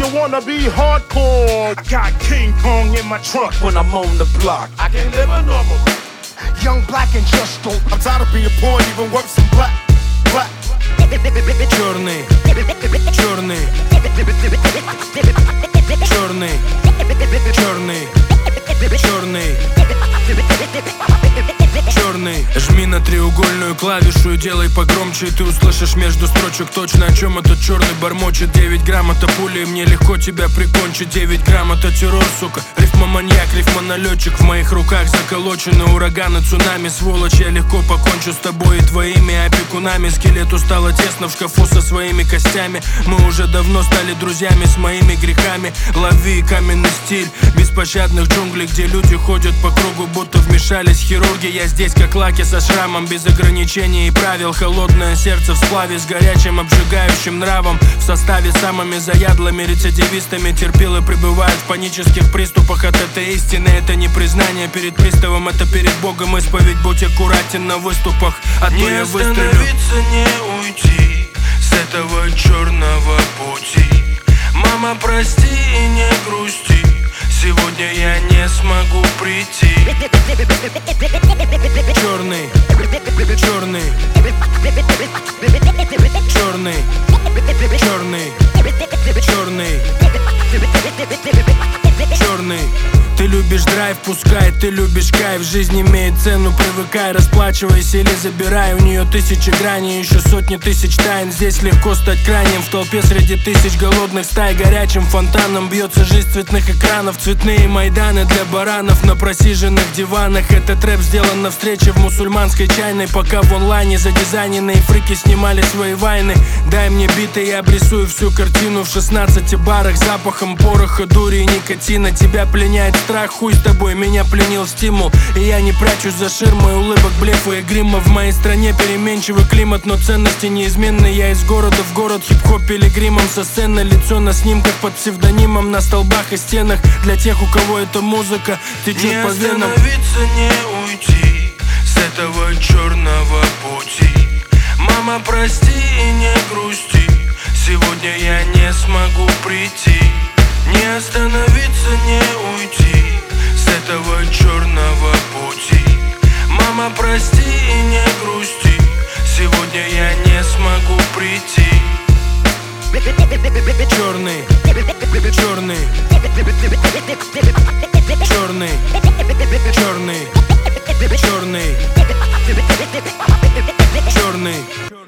you wanna be hardcore. I got King Kong in my trunk when I'm on the block. I can live a normal. Young, black and just don't. I'm tired of being poor, even worse than black. Black. Черный, черный, черный, черный, черный, черный. Жми на треугольную клавишу и делай погромче, и ты услышишь между строчек точно, о чем этот черный бормочет. 9 грамм это пули, мне легко тебя прикончить. 9 грамм это террор, сука. Рифмоманьяк, рифмоналетчик. В моих руках заколочены ураганы, цунами. Сволочь, я легко покончу с тобой и твоими опекунами. Скелету стало тесно в шкафу со своими костями. Мы уже давно стали друзьями с моими грехами. Лови каменный стиль беспощадных джунглей, где люди ходят по кругу, будто вмешались хирурги. Я здесь как Лаки со шрамом, без ограничений и правил. Холодное сердце в сплаве с горячим обжигающим нравом. В составе самыми заядлыми рецидивистами терпилы пребывают в панических приступах от этой истины. Это не признание перед приставом, это перед Богом исповедь. Будь аккуратен на выступах, а то я выстрелю. Не остановиться, не уйти с этого черного пути. Мама, прости и не грусти, сегодня я не смогу прийти. Черный, черный, черный, черный, черный, черный. Ты любишь драйв, пускай, ты любишь кайф. Жизнь имеет цену, привыкай, расплачивайся или забирай. У нее тысячи граней, еще сотни тысяч тайн. Здесь легко стать крайним в толпе среди тысяч голодных стай. Горячим фонтаном бьется жизнь цветных экранов. Цветные майданы для баранов на просиженных диванах. Этот рэп сделан на встрече в мусульманской чайной, пока в онлайне задизайненные фрики снимали свои вайны. Дай мне биты, я обрисую всю картину в 16 барах запахом пороха, дури и никотина. Тебя пленяет страх, хуй с тобой, меня пленил стимул. И я не прячусь за ширмой улыбок, блефа и грима. В моей стране переменчивый климат, но ценности неизменны. Я из города в город, хип-хоп пилигримом со сцены. Лицо на снимках под псевдонимом, на столбах и стенах. Для тех, у кого эта музыка течет по венам. Не остановиться, не уйти с этого черного пути. Мама, прости и не грусти, сегодня я не смогу прийти. Не остановиться, не уйти с этого черного пути. Мама, прости и не грусти, сегодня я не смогу прийти. Черный, черный, черный, черный, черный, черный.